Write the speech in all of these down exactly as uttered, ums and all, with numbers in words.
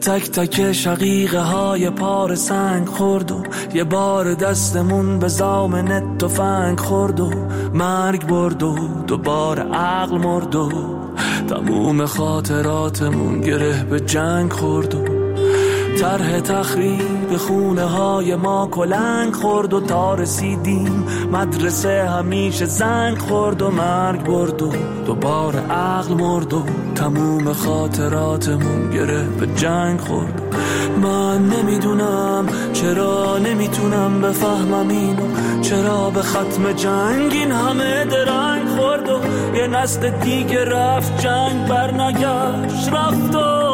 تک تک شقیقه های پار سنگ خورد و یه بار دستمون به زامن تفنگ خورد و مرگ برد و دوباره عقل مرد و تموم خاطراتمون گره به جنگ خورد و طرح تخریب خونه های ما کلنگ خورد و تا رسیدیم مدرسه همیشه زنگ خورد و مرگ برد و دوباره عقل مرد و تموم خاطراتمون گره به جنگ خورد. من نمیدونم چرا نمیتونم بفهمم اینو، چرا به ختم جنگ این همه درنگ خورد و یه نسل دیگه رفت جنگ برنگشت، رفت و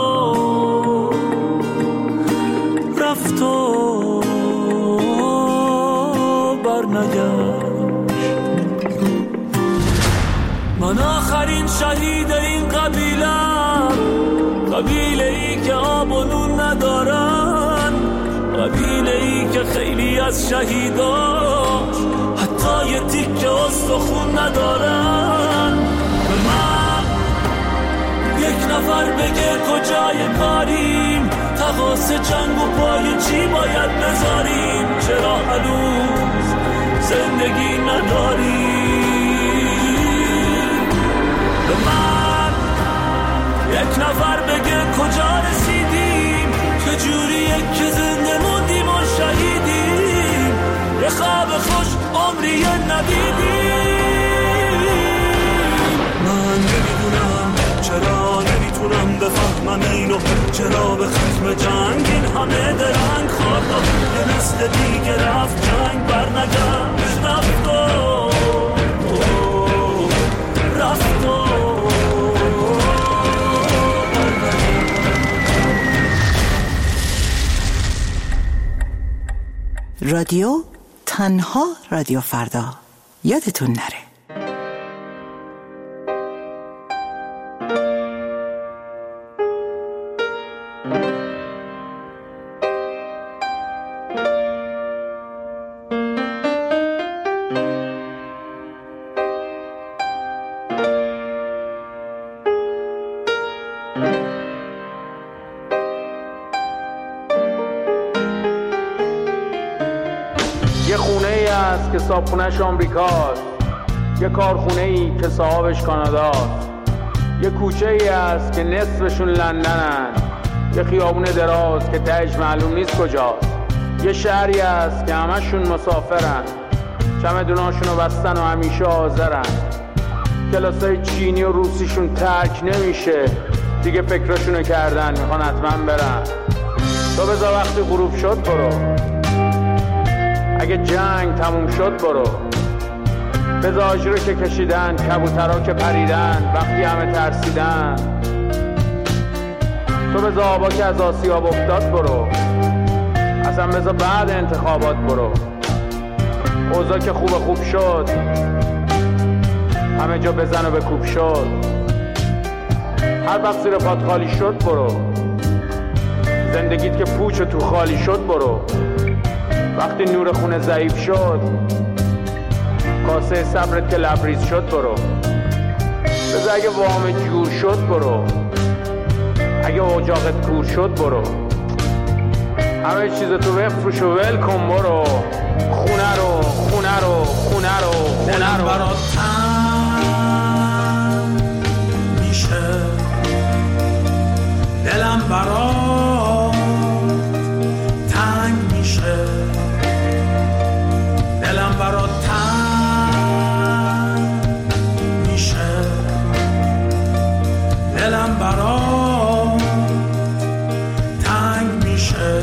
رفت و برنگشت. من آخرین شهید این قبیلم، قبیله ای که آب و نون ندارن، قبیله ای که خیلی از شهیداش حتی یه تیکه استخون ندارن. به من یک نفر بگه کجای کاریم، تقاس جنگ و پای چی باید بذاریم، چرا هنوز زندگی نداریم. به من یک نفر بگه کجا رسیدیم، چجوریه که زنده موندیم و شهیدیم، یه خواب خوش عمری ندیدیم. من نمیدونم چرا نمیتونم بفهمم اینو، چرا به ختم جنگ این همه درنگ خورد و یه نسل دیگه رفت جنگ برنگشت، رفت و رفت و رادیو تنها رادیو فردا، یادتون نره. که صابخونه‌اش آمریکاست، یه کارخونه ای که صاحبش کاناداست، یه کوچه ای است که نصفشون لندنن، یه خیابون دراز که تهش معلوم نیست کجاست، یه شهری است که همشون مسافرن، چمدوناشونو بستن و همیشه حاضرن، کلاسای چینی و روسیشون ترک نمیشه، دیگه فکرشونو کردن میخوان حتما برن. تو بذار وقتی غروب شد برو، اگه جنگ تموم شد برو، بذار آجرو که کشیدن، کبوترها که پریدن وقتی همه ترسیدن، تو بذار آبا که از آسیاب افتاد برو، اصلا بذار بعد انتخابات برو، اوضاع که خوب خوب شد همه جا بزن و بکوب شد، هر وقت زیر پات خالی شد برو، زندگیت که پوچ و تو خالی شد برو، وقتی نور خونه ضعیف شد کاسه صبرت که لبریز شد برو، بذار اگه وام جور شد برو، اگه اجاقت کور شد برو، همه چیز تو بفروش و ول کن برو، خونه رو خونه رو خونه رو خونه رو برات تن میشه، دلم برات تنگ میشه، دلم برات تنگ میشه، دلم برات تنگ میشه.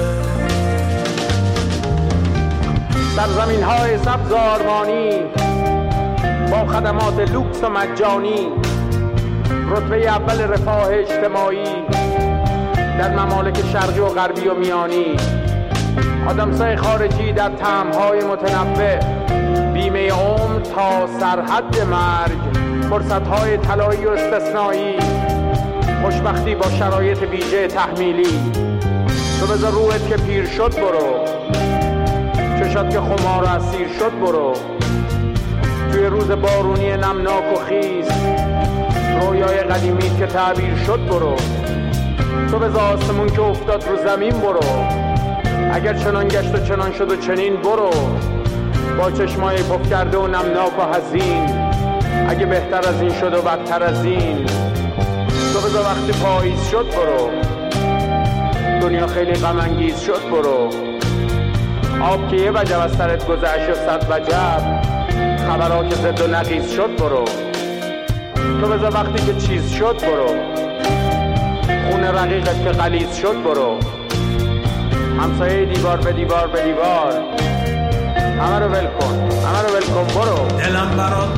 سرزمین های سبز آرمانی با خدمات لوکس و مجانی، رتبه اول رفاه اجتماعی در ممالک شرقی و غربی و میانی، آدمسای خارجی در طعم‌های متنوع، بیمه عمر تا سرحد مرگ، فرصت‌های طلایی و استثنایی، خوشبختی با شرایط ویژه تحمیلی. تو بذار روحت که پیر شد برو، چشات که خمار و اسیر شد برو، توی روز بارونی نمناک و خیز رویای قدیمی که تعبیر شد برو، تو به آسمون که افتاد رو زمین برو، اگر چنان گشت و چنان شد و چنین برو، با چشمای پف کرده و نمناک و حزین، اگه بهتر از این شد و بدتر از این. تو بذار وقتی پاییز شد برو، دنیا خیلی غم انگیز شد برو، آب که یه وجب از سرت گذشت و صد وجب، خبرها که زد و نقیز شد برو. تو بذار وقتی که چیز شد برو، خون رقیقت که غلیظ شد برو، همسایه دیوار به دیوار به دیوار، همه رو ول کن، همه رو ول کن برو. دلم برات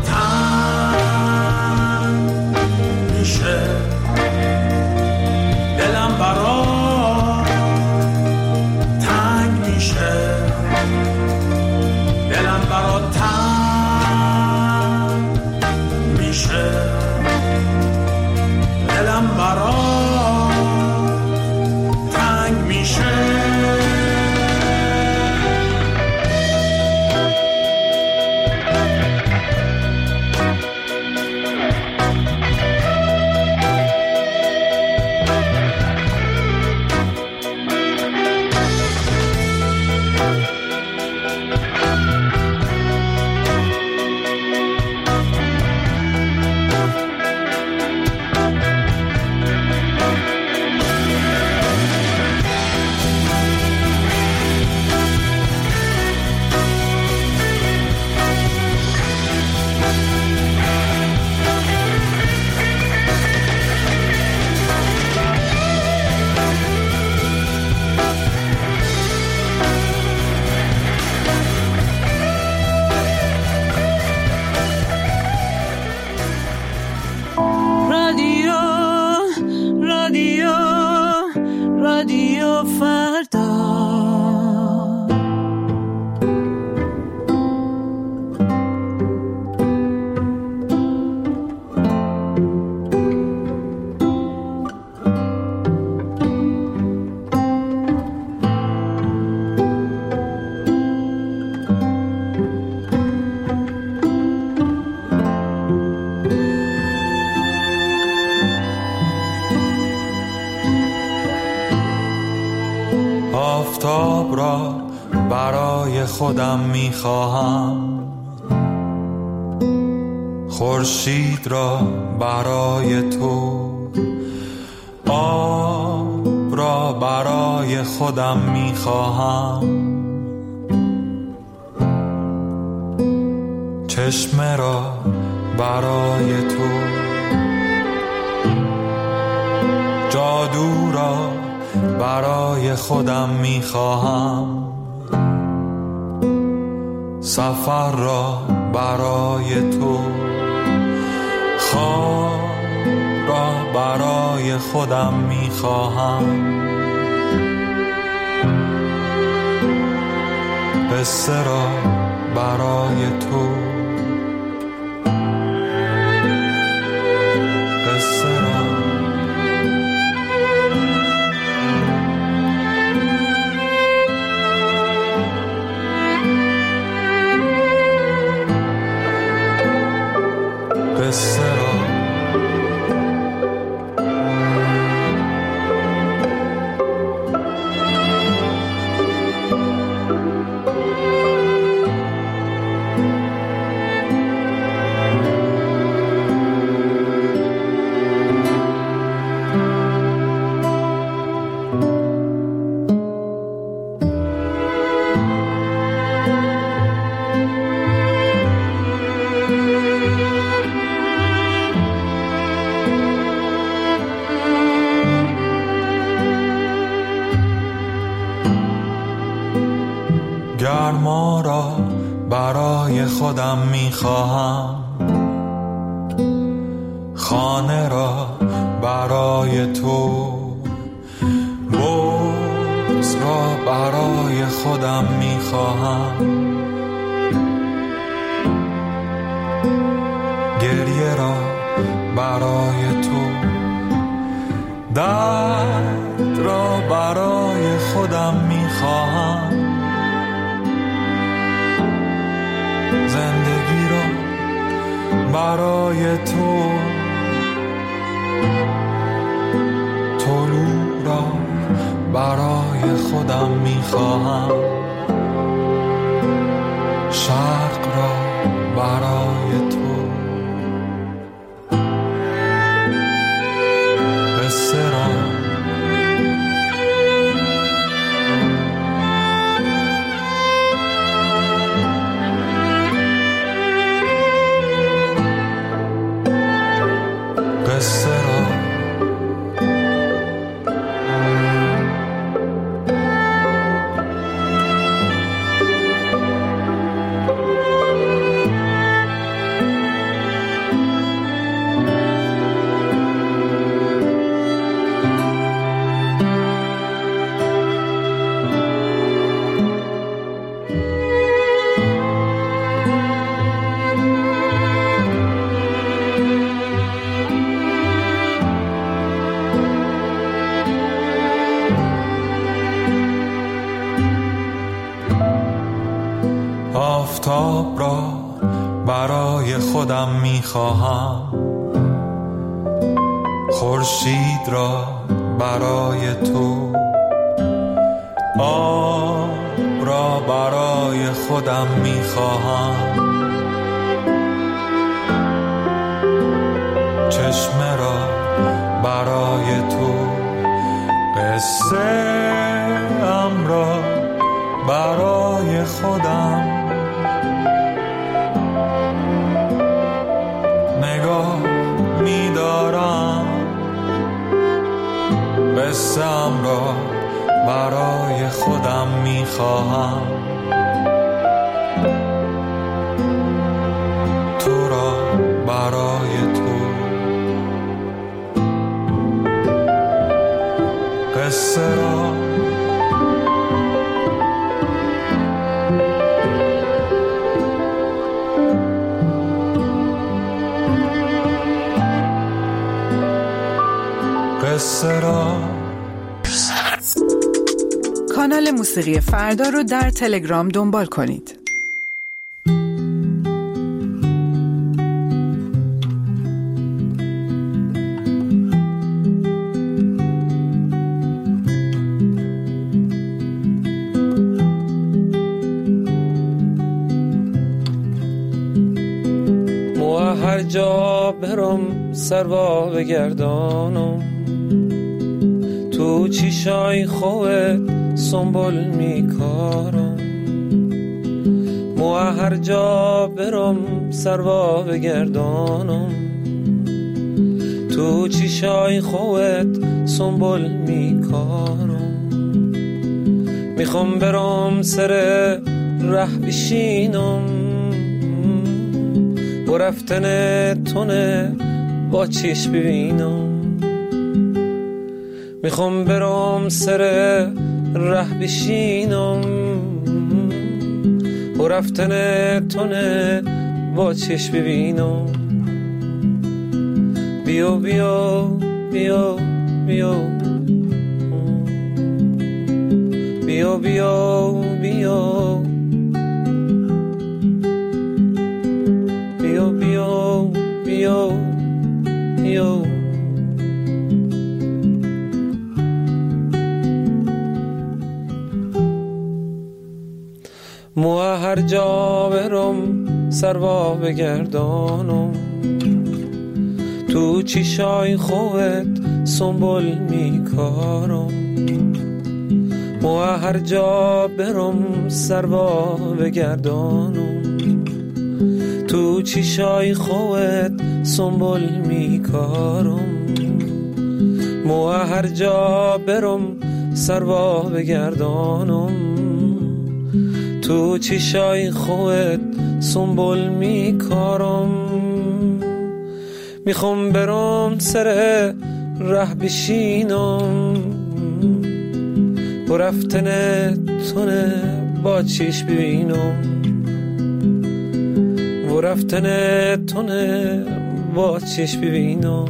تنگ میشه، دلم برات تنگ میشه، دلم برات تنگ میشه، دلم برات تنگ میشه. آفتاب را برای خودم میخواهم، خورشید را برای تو، آب را برای خودم میخواهم، چشمه را برای تو، جادو را برای خودم میخواهم، سفر را برای تو، خواب را برای خودم میخواهم، قصه را برای تو، قصه را قصه را گرما را برای خودم میخواهم، خانه را برای تو، بغض را برای خودم میخواهم، گریه را برای تو، درد را برای خودم میخواهم، زندگی را برای تو، طلوع برای خودم میخواهم، شرق را برای تو، قصه را قصه را آفتاب را برای خودم میخواهم، خورشید را برای تو، آب را برای خودم میخواهم، چشمه را برای تو، قصه ام را برای خودم، نگاه می‌دارم قصه‌ام را برای خودم می‌خواهم، تو را برای تو، قصه را قصه را. کانال موسیقی فردا رو در تلگرام دنبال کنید. مو هر جا برم سروا بگردانم، تو چیشای خوت سنبول میکارم، مو هر جا برم سروا بگردانم، تو چیشای خوت سنبول میکارم، میخوام برم سر ره بشینم، و رفتن تونه با چیش ببینم، میخوام برم سر ره بشینم، و رفتن تونه با چیش ببینم، بیو بیو بیو بیو بیو بیو بیو بیو بیو بیو بیو مو هر جا برم سروا بگردانم، تو چیشای خوت سنبول میکارم، مو هر جا برم سروا بگردانم، تو چیشای خوت سنبول میکارم، مو هر جا برم سروا بگردانم، تو چیشای خوت سنبول میکارم، میخوام برم سر ره بشینم، و رفتن تونه با چیش ببینم، و رفتن تونه با چیش ببینم.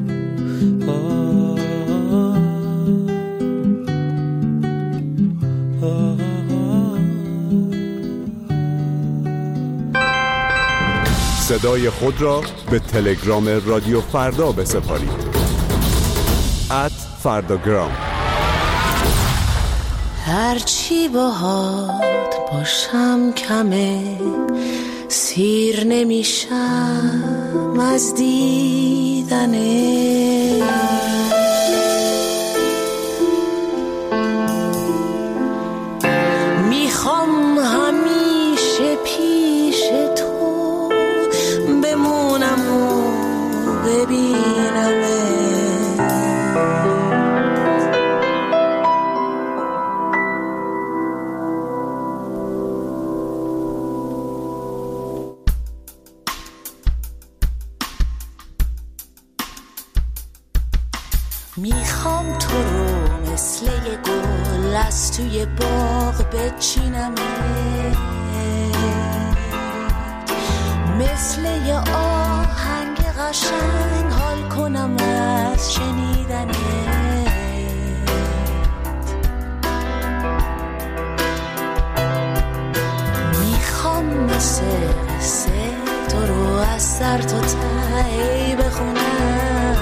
صدای خود را به تلگرام رادیو فردا بسپارید. ات فرداگرام. هرچی باهات باشم کمه، سیر نمیشم از دیدنه. میخوام همیشه پیش تو بمونم و ببینمه. میخوام تو رو مثل یه گل از توی باغ بچینمه، مثل یه آهنگ قشنگ حال کنم از شنیدنه. میخوام مثل قصه تو رو از سر تا ته بخونم،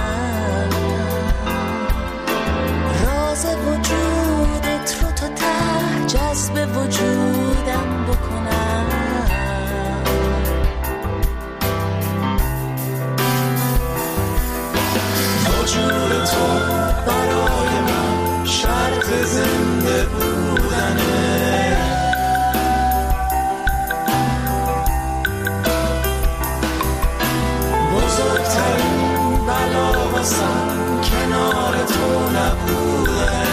راز وجودت رو تا ته جذب وجودم بکنم. وجود تو برای من شرط زنده بودنه. بزرگترین بلا واسم کنار تو نبوده.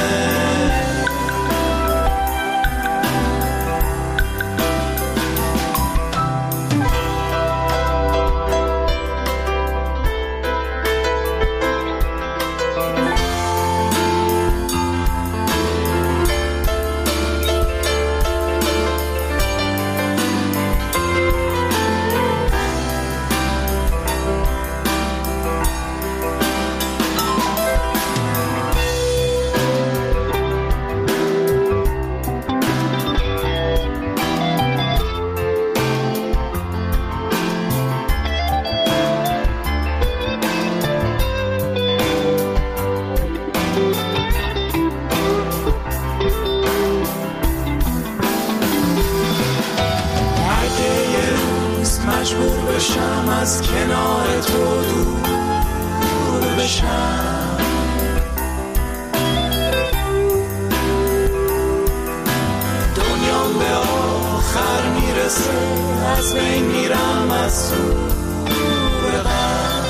مجبور بشم از کنار تو دور بشم، دنیام به آخر میرسه از بین میرم از دور غم.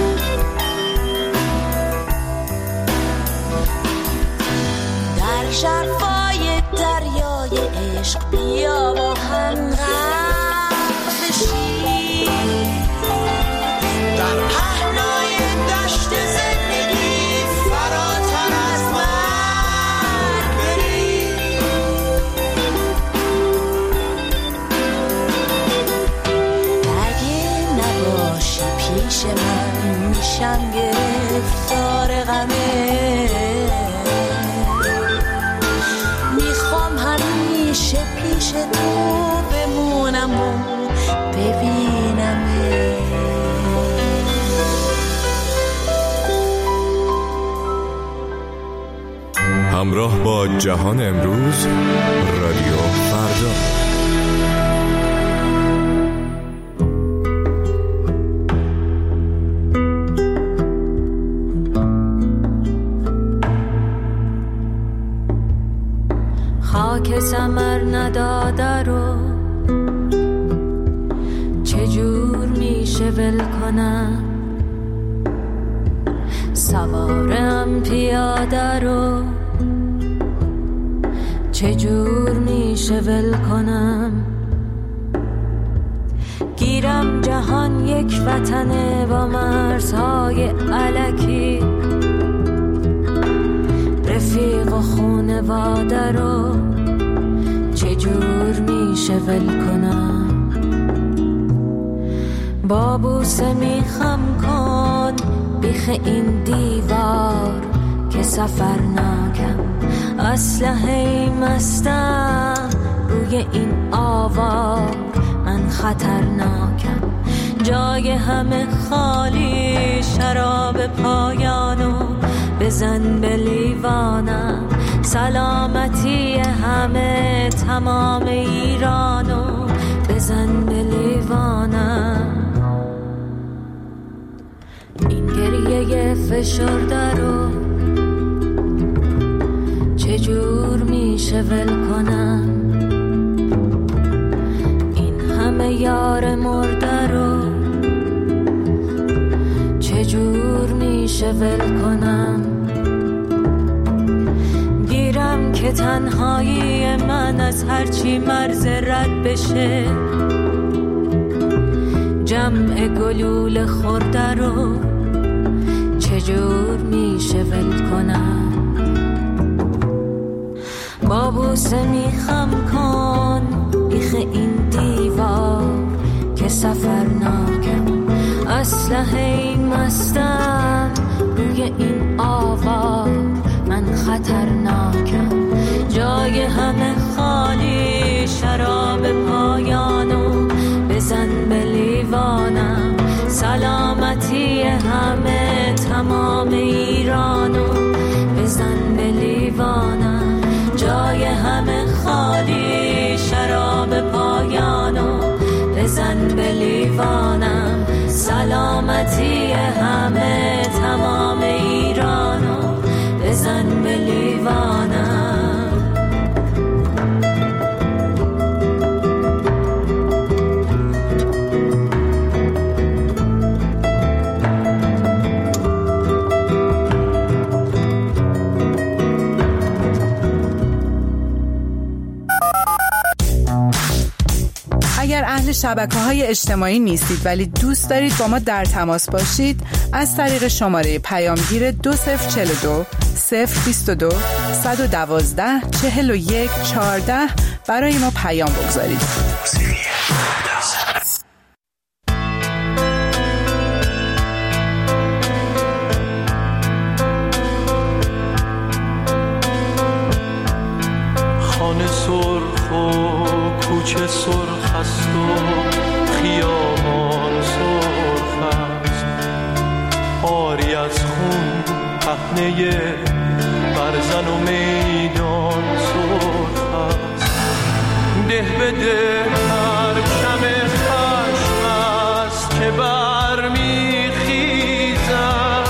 در شرفای دریای عشق بیا با هم غرق بشیم، در پهنای دشت زندگی فراتر از مرگ بریم. اگه نباشی پیش من میشم گرفتار غمه. میخوام همیشه پیش تو بمونم و ببینمه. همراه با جهان امروز، رادیو فردا. خاک ثمر نداده رو چجور میشه ول کنم، سوارم پیاده رو چجور میشه ول کنم. گیرم جهان یک وطنه با مرزهای الکی، رفیق و خونواده رو چجور میشه ول کنم. با بوسه میخم کن بیخ این دیوار که سفر ناکم، اسلحه مستم روی این آوار، من خطرناکم. جای همه خالی، شراب پایانو بزن به لیوانم، سلامتی همه تمام ایرانو بزن به لیوانم. این گریه فشرده رو چجور میشه ول کنم؟ این همه یار مرده رو چجور میشه ول کنم؟ گیرم که تنهایی من از هرچی مرز رد بشه، جمع گلول خورده رو چجور میشه ول کنم؟ با بوسه میخم کن بیخ این دیوار که سفرناکم، اسلحه مستم روی این آوار، من خطرناکم. جای همه خالی، شراب پایانو بزن به لیوانم. سلامتی همه تمام ایرانو بزن به لیوانم. جای همه خالی، شراب پایانو بزن به لیوانم. سلامتی همه تمام ایرانو بزن به لیوانم. اگر اهل شبکه‌های اجتماعی نیستید ولی دوست دارید با ما در تماس باشید، از طریق شماره پیامگیر دو صفر چهل و دو صفر بیست و دو صد و دوازده چهل و یک چهارده برای ما پیام بگذارید. خانه سرخ و کوچه سرخ است و خیابان سرخ است، آری از خون پهنه برزن و میدان سرخ است. ده به ده پرچم خشم است که برمیخیزد،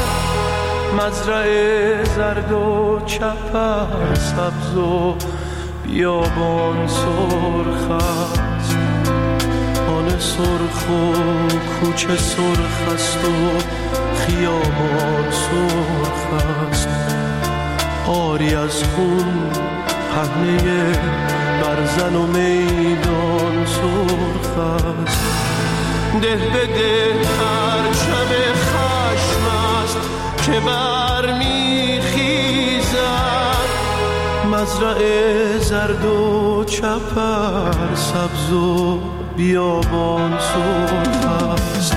مزرعه زرد و چپر سبز و بیابان سرخ است. خانه سرخ و کوچه سرخ است و خیابان سرخ است، آری از خون پهنه برزن و میدان سرخ است. ده به ده پرچم خشم است که برمیخیزد، مزرعه زرد و چپر سبز و بیابان سرخ است.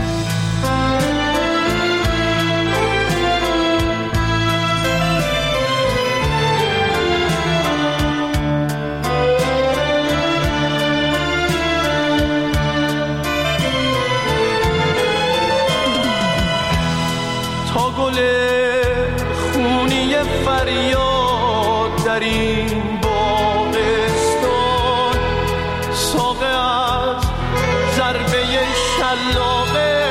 تا گل خونی فریاد در این باغستان، ساقه از ضربه شلاق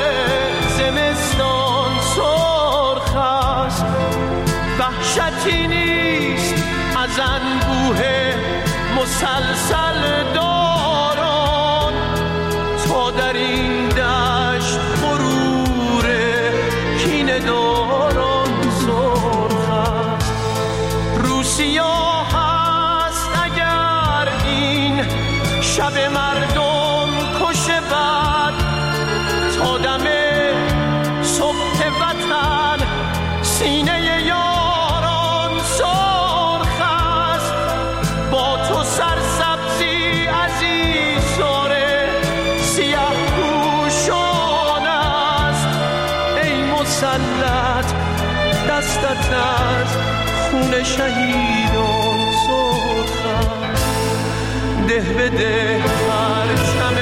زمستان سرخ است. وحشتی نیست از انبوه مسلسل داران، تا در این دشت غرور کینه داران سرخ است. روسیا هست اگر این شب مردم کشه بد، تا دم صبح وطن سینه یاران سرخ است. با تو سرسبزی عزیزاره سیاه پوشان است، ای مسلط دستت از خون شهیدان سرخ است. ده به ده پرچم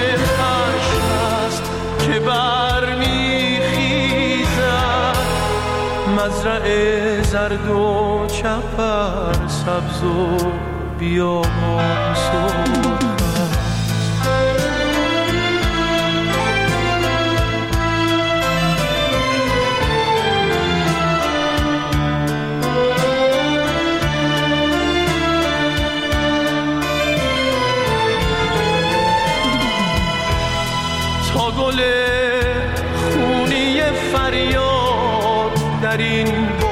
خشم است که برمیخیزد، مزرعه زرد و چپر سبز و بیابان سرخ تا گل خونی فریاد در این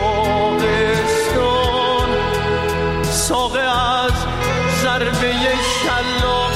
باغستان ساقه از ضربه شلاق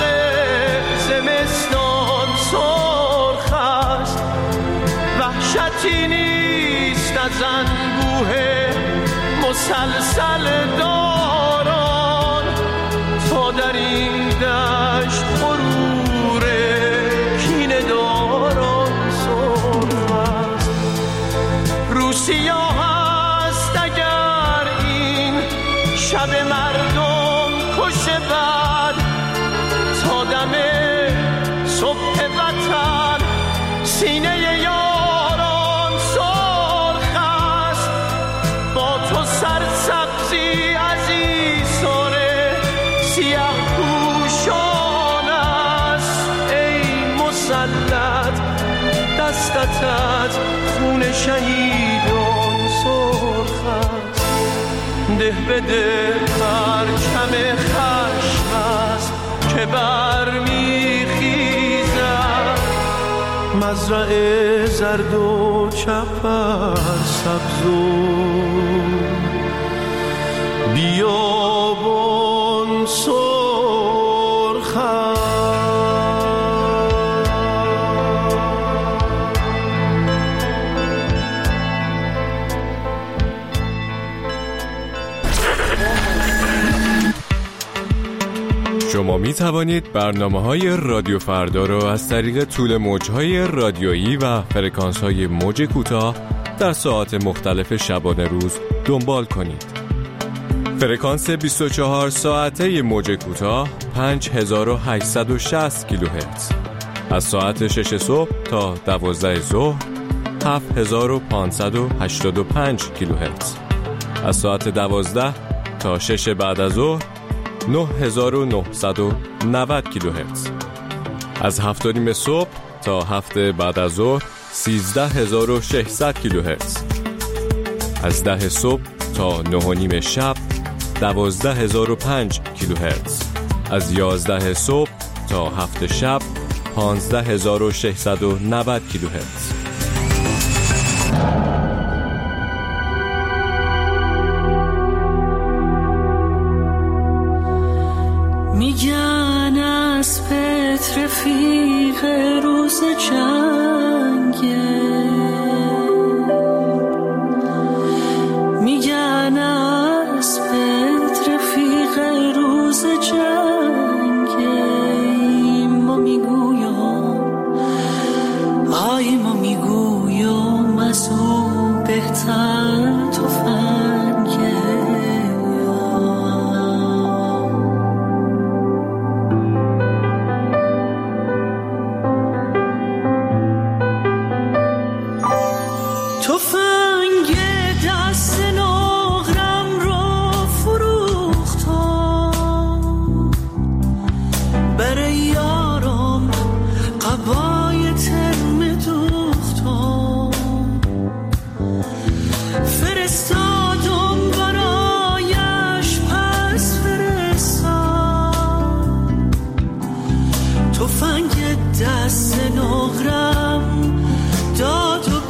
زمستان سرخ است. وحشتی نیست از انبوه مسلسل داران تا در این دشت غرور کینه داران سرخ است. رو سیاه است اگر این شب مردم کش بد تا دم صبح وطن سینه یاران سرخ است. با تو سرسبزی عزیزان سیه پوشان است. ای مسلط دستت از خون شهیدان سرخ است. ده به ده پرچم خشم است که برمیخیزد. مزرعه زرد و چپر سبز و بیابان سرخ است. شما می توانید برنامه‌های رادیو فردا را از طریق طول موج‌های رادیویی و فرکانس‌های موج کوتاه در ساعات مختلف شبانه روز دنبال کنید. فرکانس بیست و چهار ساعته موج کوتاه پنج هزار و هشتصد و شصت کیلوهرتز، از ساعت شش صبح تا دوازده ظهر هفت هزار و پانصد و هشتاد و پنج کیلوهرتز، از ساعت دوازده تا شش بعد از ظهر نه هزار و نهصد و نود کیلوهرتز، از هفت و نیم صبح تا هفت بعد از ظهر سیزده هزار و ششصد کیلوهرتز، از ده صبح تا نه و نیم شب دوازده هزار و پنج کیلوهرتز، از یازده صبح تا هفت شب پانزده هزار و ششصد و نود کیلوهرتز. میگن از پت رفیق روز جنگه، میگن از پت رفیق روز جنگه. ما میگویم آی ما میگویم از او بهتر تفنگه. تفنگ دست نقرم رو فروختم، برای یارم قبای ترم دوختم، فرستادم برایش پس فرستم. تفنگ دست نقرم داد و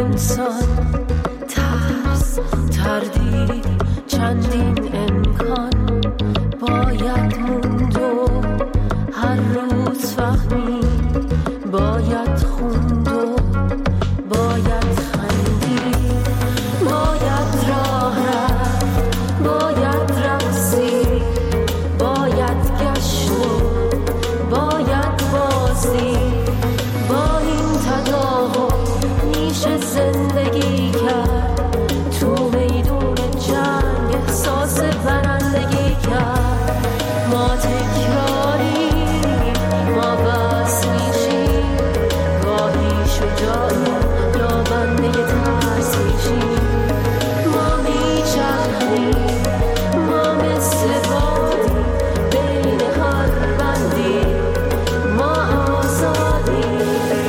انسان، ترس، تردید، چندین امکان باید موند و هر روز فهمید، باید خوند و باید خندید، باید راه رفت، باید رقصید، باید گشت و باید بازید، با این تداوم میشه زندگی کرد، تو میدون جنگ احساس برندگی کرد. ما تکراری، ما بس میشیم، گاهی شجاعی یا بنده ترس میشیم. ما میچرخیم، ما مثل بادی بین هر بندی، ما آزادیم.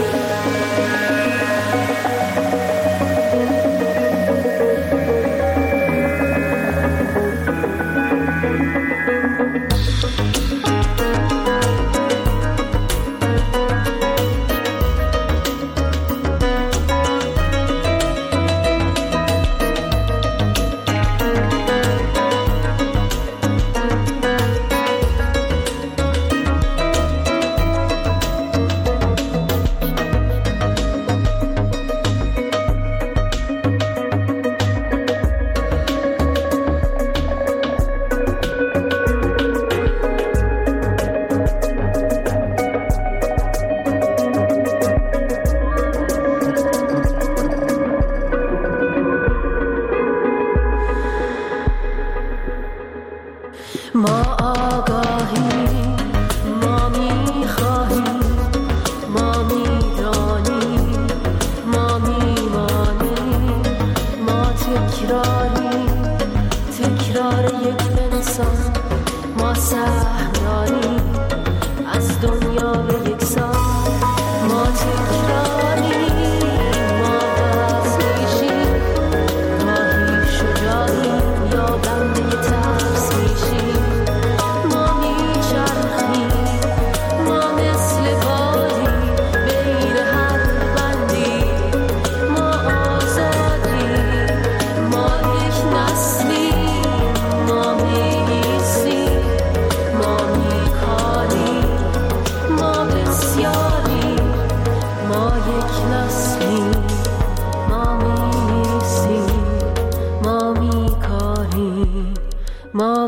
ما آگاهیم، ما میخواهیم، ما میدانیم، ما میمانیم. ما تکراریم، تکرار یک انسان. ما سهم داریم از دنیا به یک سان. ما تکراریم، ما بس میشیم، گاهی شجاعیم یا بنده ترس میشیم. ما میچرخیم، ما مثل بادی بین هر بندی، ما آزادیم. ما یک نسلیم، ما می‌ایستیم، ما میکاریم، ما بسیاریم. ما یک نسلیم، ما می‌ایستیم، ما میکاریم، ما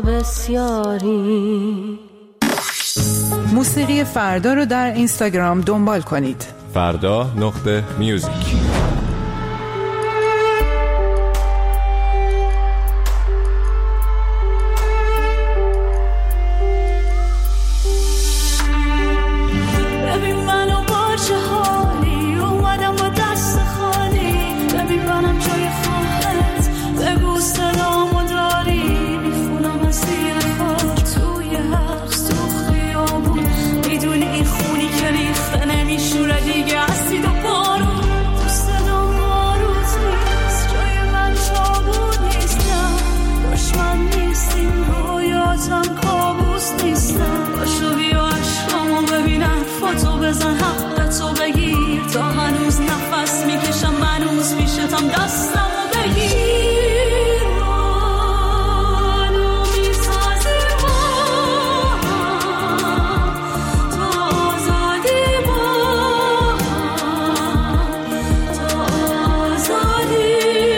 بسیاریم. موسیقی فردا رو در اینستاگرام دنبال کنید. فردا نقطه میوزیک. ببین منو با چه حالی اومدم با دست خالی، ببین منم جای خواهت، بگو سلامو داری، میخونم از زیر خاک توی حبس تو خیابون، میدونی این خونی که ریخته نمیشوره دیگه اسید و بارون، تو صدام باروت نیست، جای من تابون نیستم، دشمن نیستیم رویاتم کابوس نیستم، باشو بیا عشقامو ببینم، فاتو بزن حقتو بگیر، تا هنوز نفس میکشم منوز پیشتم دستمو بگیر، منو میسازی با هم، تا آزادی با هم، تا آزادی.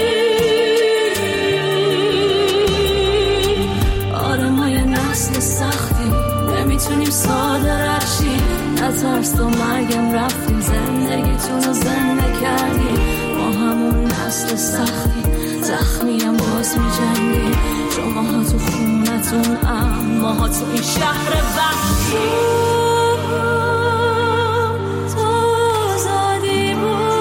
آره ما یه نسل سختی، نمیتونیم ساده رشی، نترس تو مرگم رفتیم، زندگیتون رو زنده کردیم، ما همون نسل سختی، زخمیم باز می جنگی، شما ها تو خونتون ام، ما ها تو این شهر وحشی، تا آزادی بود.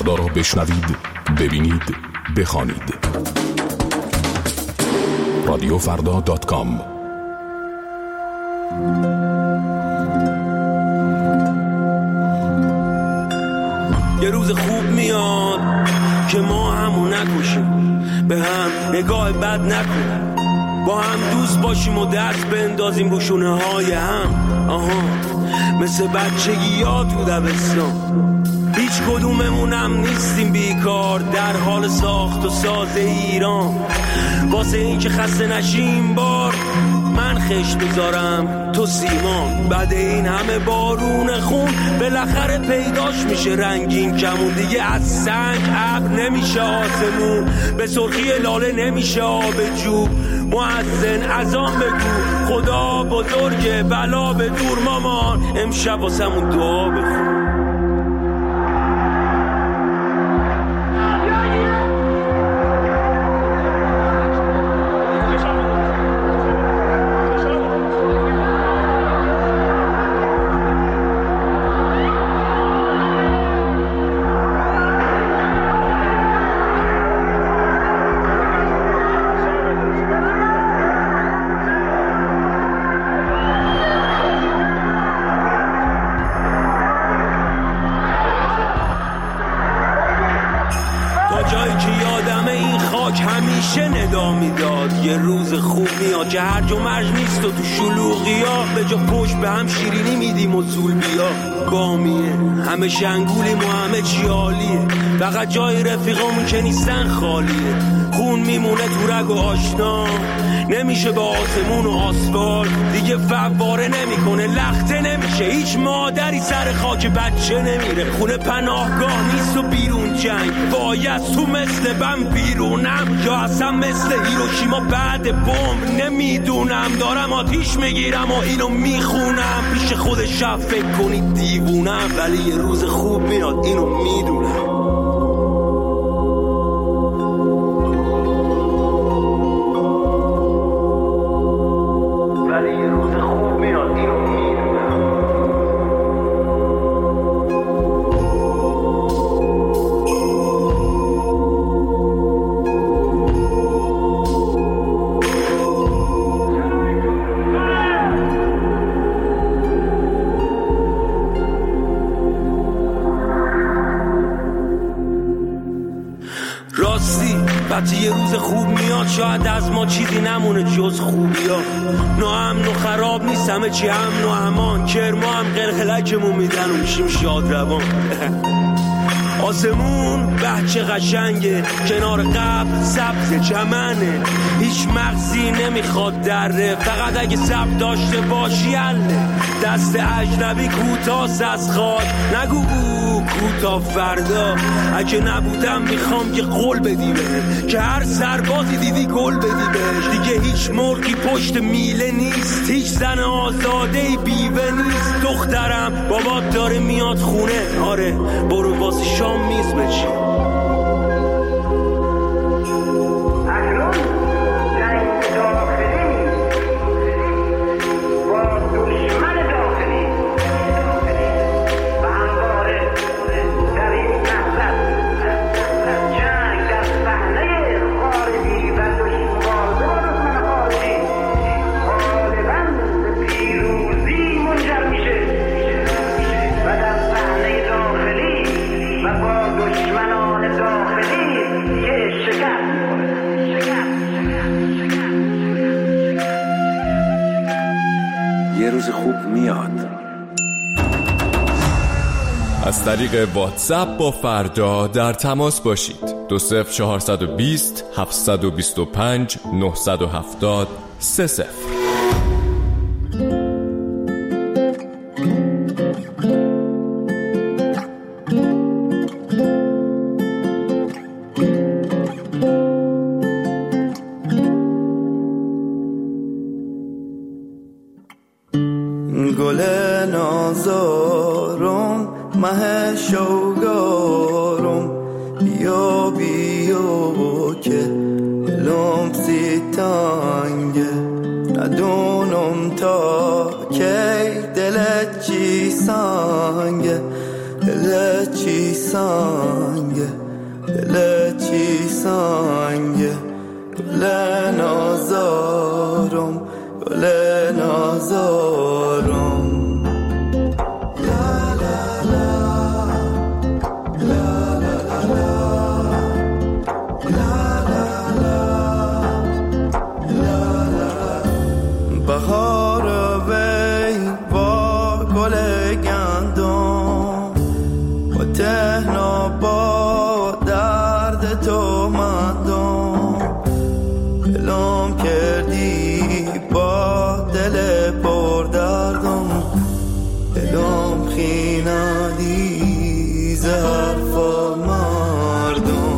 فردا را بشنوید، ببینید، بخوانید. رادیو فردا دات کام. یه روز خوب میاد که ما همو نکشیم، به هم نگاه بد نکنیم، با هم دوست باشیم و دست بندازیم رو شونه های هم. آها مثل بچگی ها تو دبستان، هیچ کدوممونم نیستیم بیکار در حال ساخت و ساز ایران. واسه این که خسته نشیم بار من خشت بذارم تو سیمان. بعد این همه بارون خون بالاخره پیداش میشه رنگین کمون. دیگه از سنگ ابر نمیشه آسمون، به سرخی لاله نمیشه آب جوب. مؤذن اذان بگو خدا بزرگه بلا به دور مامان، امشب واسمون دعا بخون. جایی که یادمه این خاک همیشه ندا میداد. یه روز خوب میاد که هرج و مرج نیست و تو شلوغی ها به جا پشت به هم شیرینی میدیم و زول بیا بامیه. همه شنگولیم و همه چی عالیه، فقط جای رفیقامون که نیستن خالیه. خون میمونه تو رگ و آشنا، نمیشه به آسمون و آسفال دیگه فواره نمیکنه، لخته نمیشه. هیچ مادری سر خاک بچه نمیره. خونه پناهگاه نیست و بیرون جنگ، باید تو مثل بم بیرونم یا اصلا مثل هیروشیما بعد بمب. نمیدونم دارم آتیش میگیرم و اینو میخونم، پیش خود شب فکر کنید دیوونم، ولی یه روز خوب میاد اینو میدونم. وقتی یه روز خوب میاد شاید از ما چیزی نمونه جز خوبی ها. ناامن و خراب نیست، همه چی امن و امان. کرما هم قلقلکمون میدن و میشیم شاد روان. آسمون بچه قشنگه، کنار قبل سبز چمنه، هیچ مغزی نمیخواد دره، فقط اگه سب داشته باشی حله. دست اجنبی کوتاست از خاک، نگو کوتا فردا. اگه نبودم میخوام که قول بدی بهم، که هر سربازی دیدی گل بدی بهش. دیگه هیچ مرغی پشت میله نیست، هیچ زن آزادهی بیوه نیست. دخترم بابات داره میاد خونه، آره برو واسه شام میز بچین. از طریق واتساپ با فردا در تماس باشید. دو صفر چهارصد و بیست هفتصد و بیست و پنج نهصد و هفتاد سه صفر. گل نازارم مه شوگارم، بیا بیا که لمسی تانگه، ندونم تا کی دلت چی سانگه، دلت چی سانگه. سنگه گل نازارم گل نازارم بهار وی با گل گندم و تهنا با درد تو مندم دلم کردی با دل پر دردم دلم خیندی زرف و مردم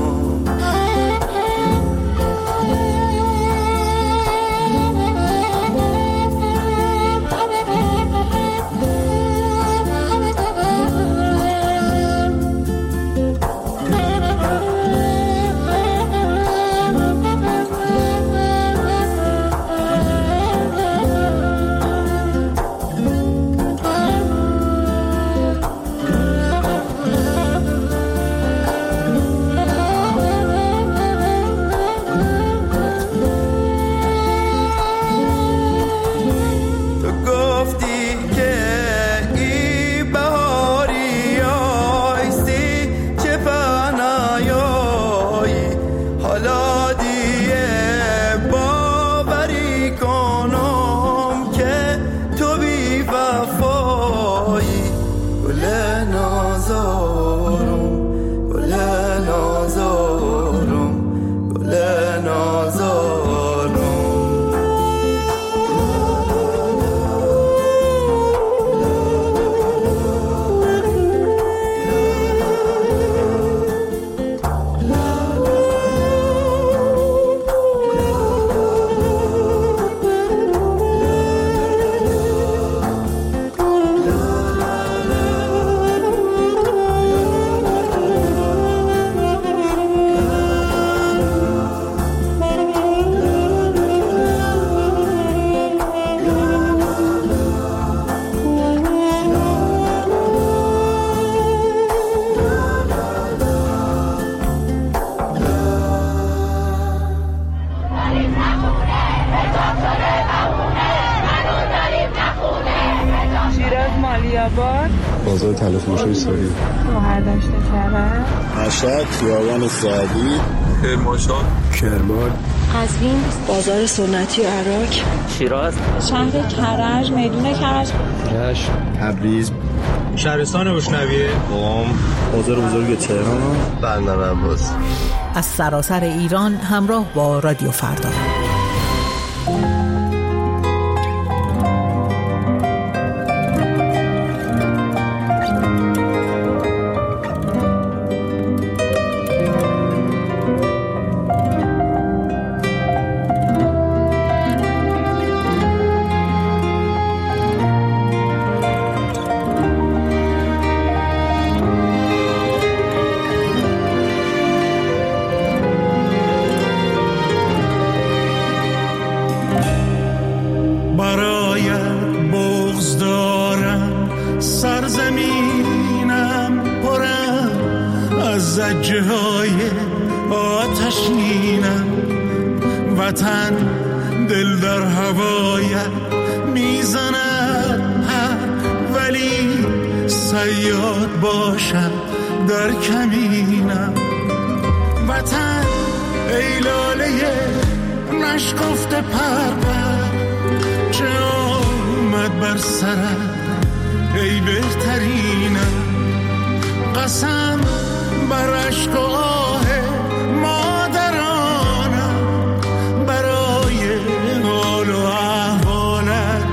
بازار تلفروشی ساری گوهر داشته کرد مشهد خیابان سعدی کرمانشاه کرمان قزوین بازار سنتی و عراق شیراز شهر کرج میدون کرج رشت تبریز شهرستان بشنویه قم بازار بزرگ تهران بندر عباس از سراسر ایران همراه با رادیو فردا. وطن دل در هوایت میزند ولی صیاد باشم در کمینم. وطن ای لاله نشکفته پرور چه آمد بر سرت ای بهترینم. قسم بر عشق و آه مادرانم برای حال و احوالت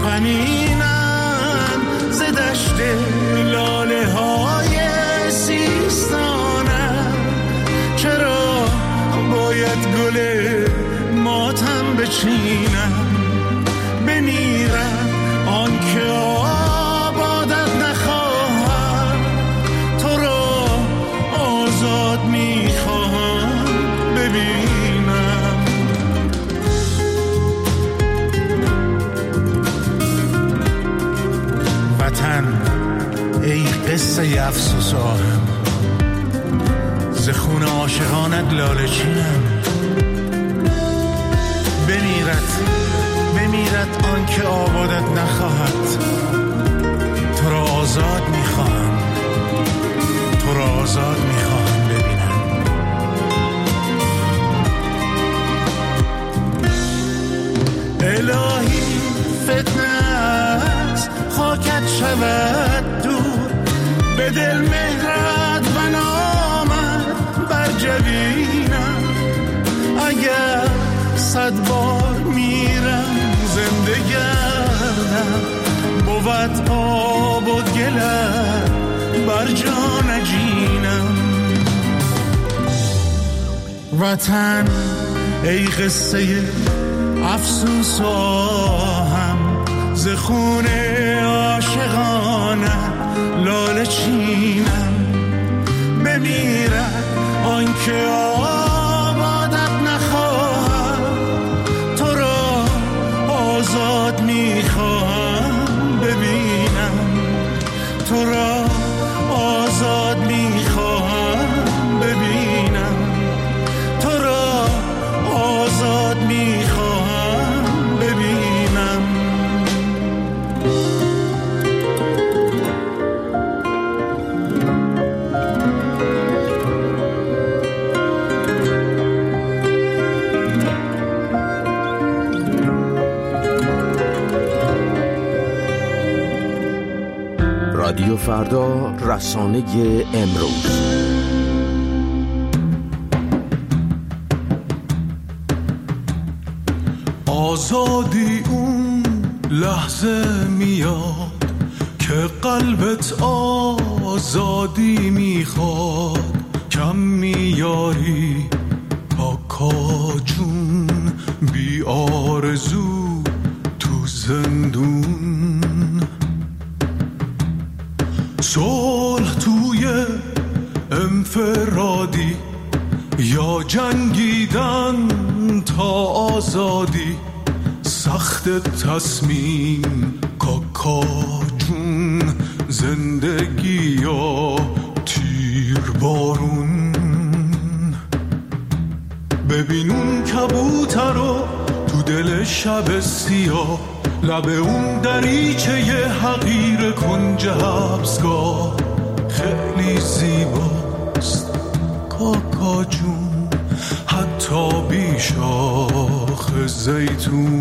غمینم. ز دشت لاله های سیستانم چرا باید گل ماتم بچینم. بمیرم آن که آبادت نخواهم تو را آزاد میخواهم ببینم. وطن ای قصه افسوس آهم ز خون عاشقانت لاله چینم. بمیرد بمیرد آن که آبادت نخواهد. تو را آزاد میخواهم، تو را آزاد میخواهم ببینم. الهی فتنه است خاکت شود دور، به دل مهرت و نامت بر جبینم. اگر صد بار میرم زنده گردم، بود آب و گلت بر جا نجینم. وطن ای قصه افسوس و آهم، ز خون عاشقانه لاله چینم. بمیرد آن که آبادت نخواهد، تو را آزاد میخواهم ببینم. تو را آزاد میخواهم ببینم. تو را آزاد میخواهم ببینم. رادیو فردا، رسانه امروز. آزادی اون لحظه میاد که قلبت آزادی میخواد. کم میاری کاکا جون بی آرزو تو زندون. صلح توی انفرادی یا جنگیدن تا آزادی، سخت تصمیم کاکا جون، زندگی یا تیر بارون. ببین اون کبوتر رو تو دل شب سیاه، لب اون دریچه ی حقیر کنج حبسگاه. خیلی زیباست کاکا جون، حتی بی شاخ زیتون.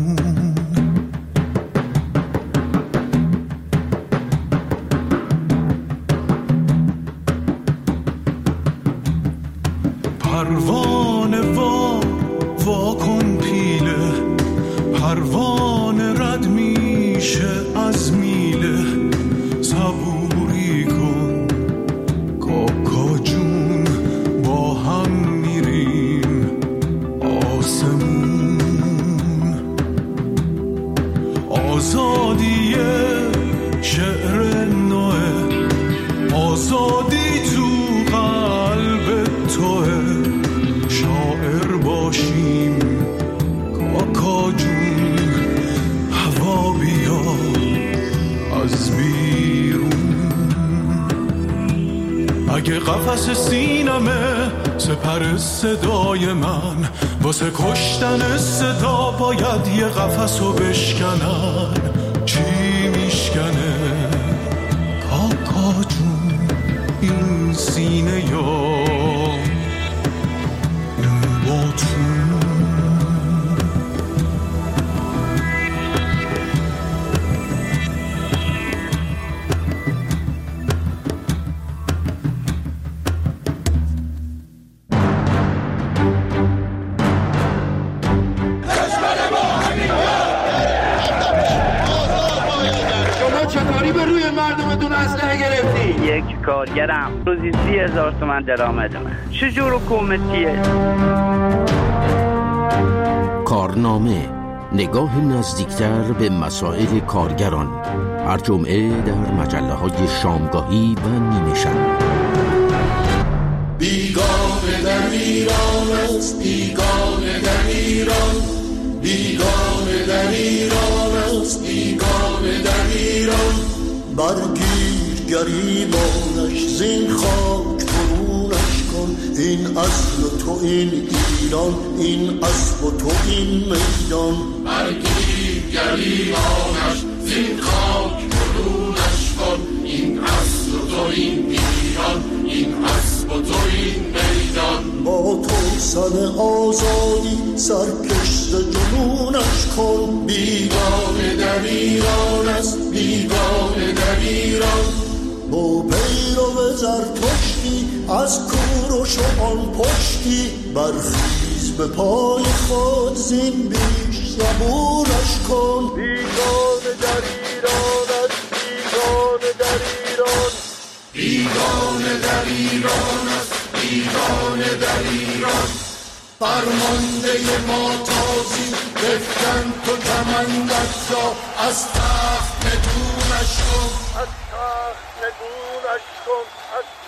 پروانه وا وا کن پیله، پروانه رد میشه از میله. صبوری کن کاکا جون، با هم میریم آسمون. آزادی شعر نوه، آزادی تو قلب توه. شاعر باشیم کاکا جون، هوا بیا از بیرون. اگه قفس سینمه سپر صدای من، واسه کشتن صدا باید یه قفسو بشکنن. چی میشکنه کاکا جون این سینه یا این باتون؟ یک کارگرم روزی سی هزار تومن درآمد من. چجور حکومتیه؟ کارنامه، نگاه نزدیکتر به مسائل کارگران. هر جمعه در مجله های شامگاهی و نیمه شب. بیگانه در ایران است، بیگانه در ایران، بیگانه در ایران است، بیگانه در ایران. برگیر گریبانش زین خاک فرونش کن، این اصل و تو این ایران، این اسب و تو این میدان. برگیر گریبانش زین خاک برونش کن، این اصل و تو این ایران، این اسب و تو این میدان. با تو سر آزادی سرکشت جنونش کن، بیگانه در ایران است، بیگانه در ایران. با پیرو زرتشتی از کور و شوان پشتی، برخیز به پای خود زین بیش زبونش کن. بیگانه در ایران است، بیگانه در ایران، بیگانه در ایران است، بیگانه در ایران. فرمانده ما تازی بفکن تو کمندت را، از تخت ندونش کن، از تخت ندونش کن، از